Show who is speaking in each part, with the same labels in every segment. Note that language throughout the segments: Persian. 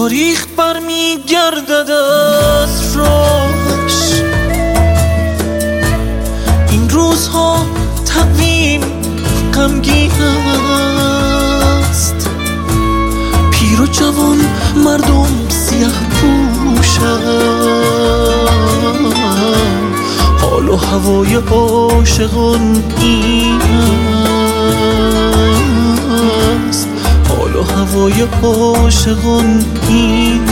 Speaker 1: تاریخ برمیگردد از راهش. این روزها تقویم غمگین است، پیر و جوان مردم سیاه پوشند. حال و هوای عاشقان این است، حال و هوای عاشقان این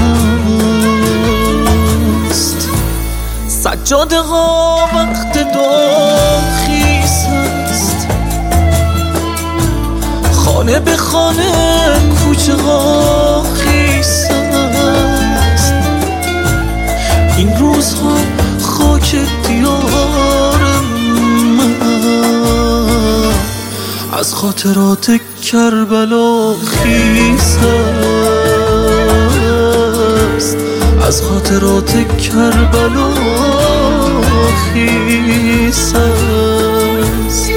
Speaker 1: است. سجاده ها وقت داخیز است، خانه به خانه کوچه ها خیس است. این روزها خاک دیار من از خاطرات کربلا خیس است، از خاطرات کربلا خیس است.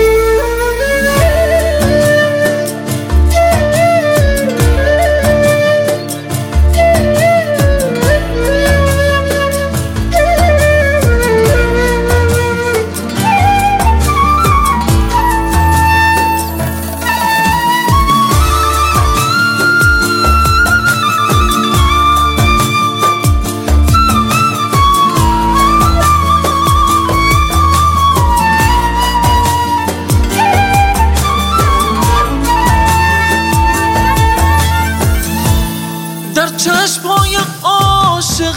Speaker 1: در چشم‌های عاشق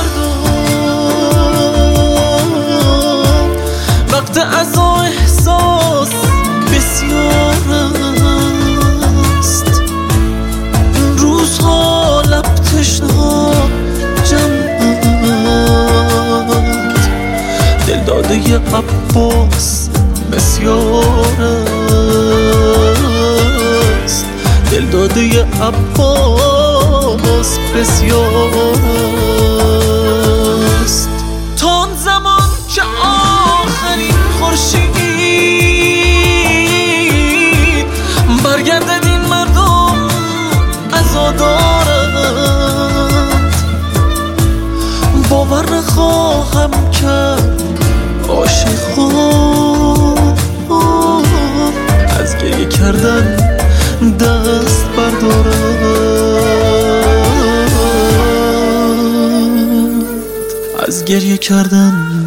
Speaker 1: مردم وقت عزا احساس بسیار است. این روزها لب تشنه جمعند، دلداده عباس بسیار است، دلداده عباس بسیار است. تا آن زمان که آخرین خورشید برگردد این مردم عزادارند. باور نخواهم کرد عاشقان از گریه کردن دست بردارند، از گریه کردن